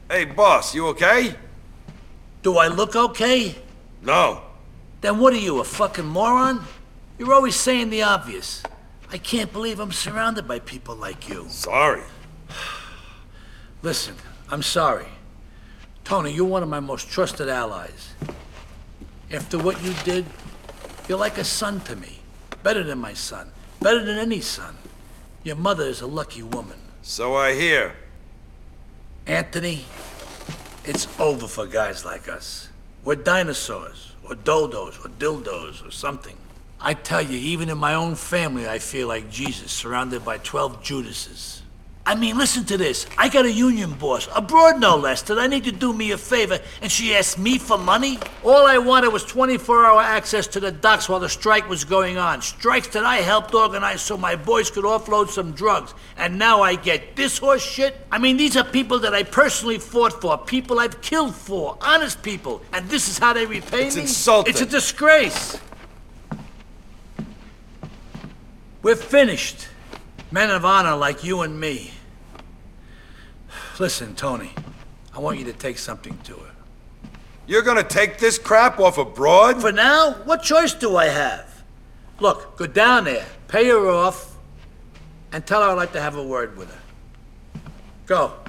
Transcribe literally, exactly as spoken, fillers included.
Hey, boss, you okay? Do I look okay? No. Then what are you, a fucking moron? You're always saying the obvious. I can't believe I'm surrounded by people like you. Sorry. Listen, I'm sorry. Tony, you're one of my most trusted allies. After what you did, you're like a son to me. Better than my son. Better than any son. Your mother is a lucky woman. So I hear. Anthony, it's over for guys like us. We're dinosaurs, or dodos, or dildos, or something. I tell you, even in my own family, I feel like Jesus, surrounded by twelve Judases. I mean, listen to this. I got a union boss, abroad no less, that I need to do me a favor, and she asked me for money? All I wanted was twenty-four hour access to the docks while the strike was going on. Strikes that I helped organize so my boys could offload some drugs. And now I get this horse shit? I mean, these are people that I personally fought for, people I've killed for, honest people. And this is how they repay It's me? insulting. It's a disgrace. We're finished. Men of honor like you and me. Listen, Tony, I want you to take something to her. You're gonna take this crap off a broad? For now, what choice do I have? Look, go down there, pay her off, and tell her I'd like to have a word with her. Go.